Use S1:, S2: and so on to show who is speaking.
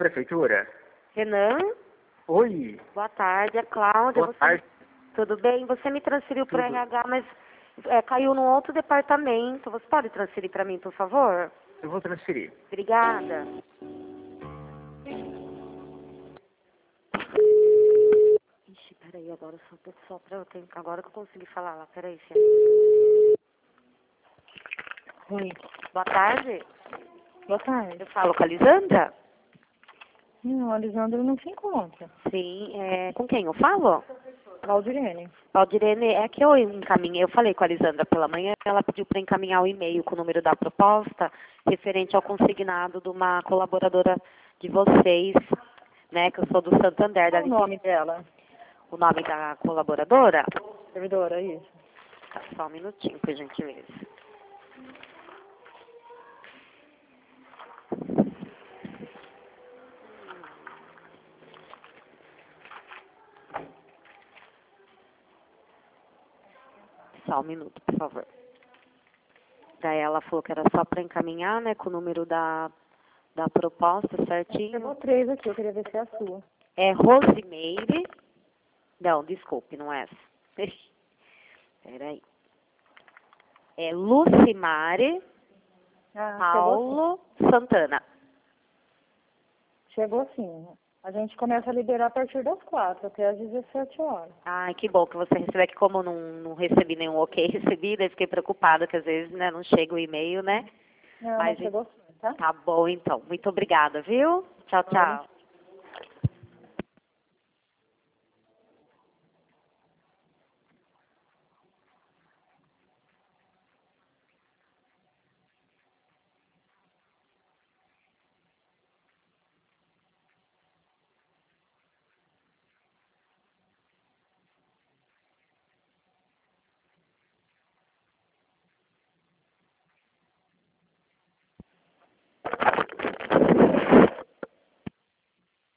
S1: Prefeitura?
S2: Renan?
S1: Oi.
S2: Boa tarde, é Cláudia.
S1: Boa tarde.
S2: Tudo bem? Você me transferiu para o
S1: Tudo.
S2: RH, mas caiu num outro departamento. Você pode transferir para mim, por favor?
S1: Eu vou transferir.
S2: Obrigada. Ixi, peraí, agora só pra eu ter... Agora que eu consegui falar lá, peraí, filha.
S3: Oi,
S2: Boa tarde.
S3: boa tarde.
S2: Eu falo com a Lisandra?
S3: Não, a Lisandra não se encontra.
S2: Sim, com quem eu falo?
S3: Valdirene.
S2: Valdirene, é que eu encaminhei, eu falei com a Lisandra pela manhã, ela pediu para encaminhar o e-mail com o número da proposta referente ao consignado de uma colaboradora de vocês, né, que eu sou do Santander.
S3: Qual o nome dela?
S2: O nome da colaboradora?
S3: Servidora, isso.
S2: Tá, só um minutinho, por gentileza. Só um minuto, por favor. Daí ela falou que era só para encaminhar, né, com o número da proposta certinho.
S3: Chegou 3 aqui, eu queria ver se é a sua.
S2: É Rosimeire. Não, desculpe, não é essa. Peraí. É Lucimare Paulo Santana.
S3: Chegou sim. A gente começa a liberar a partir das 4 até às 17 horas.
S2: Ai, que bom que você recebeu, que como eu não recebi nenhum ok recebido, eu fiquei preocupada, que às vezes, né, não chega o e-mail, né?
S3: Não,
S2: Mas
S3: chegou sim, tá?
S2: tá bom, então. Muito obrigada, viu? Tchau, tchau.